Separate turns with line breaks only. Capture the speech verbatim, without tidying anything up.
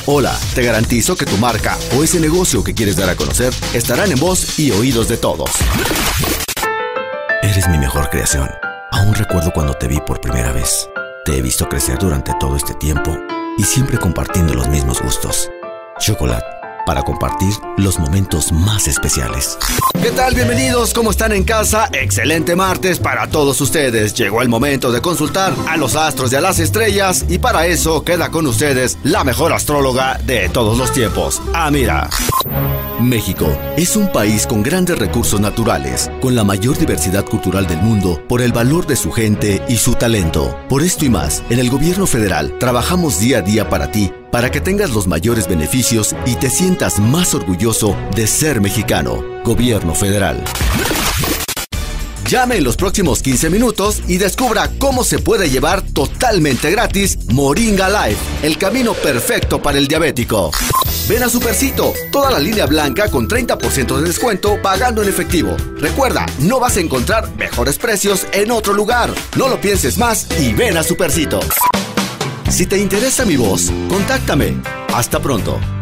Hola, te garantizo que tu marca o ese negocio que quieres dar a conocer estarán en voz y oídos de todos. Eres mi mejor creación. Aún recuerdo cuando te vi por primera vez. Te he visto crecer durante todo este tiempo y siempre compartiendo los mismos gustos. Chocolate, para compartir los momentos más especiales. ¿Qué tal? Bienvenidos, ¿cómo están en casa? Excelente martes para todos ustedes. Llegó el momento de consultar a los astros y a las estrellas, y para eso queda con ustedes la mejor astróloga de todos los tiempos, Amira. México es un país con grandes recursos naturales, con la mayor diversidad cultural del mundo, por el valor de su gente y su talento. Por esto y más, en el gobierno federal trabajamos día a día para ti, para que tengas los mayores beneficios y te sientas más orgulloso de ser mexicano. Gobierno Federal. Llame en los próximos quince minutos y descubra cómo se puede llevar totalmente gratis Moringa Life, el camino perfecto para el diabético. Ven a Supercito, toda la línea blanca con treinta por ciento de descuento pagando en efectivo. Recuerda, no vas a encontrar mejores precios en otro lugar. No lo pienses más y ven a Supercito. Si te interesa mi voz, contáctame. Hasta pronto.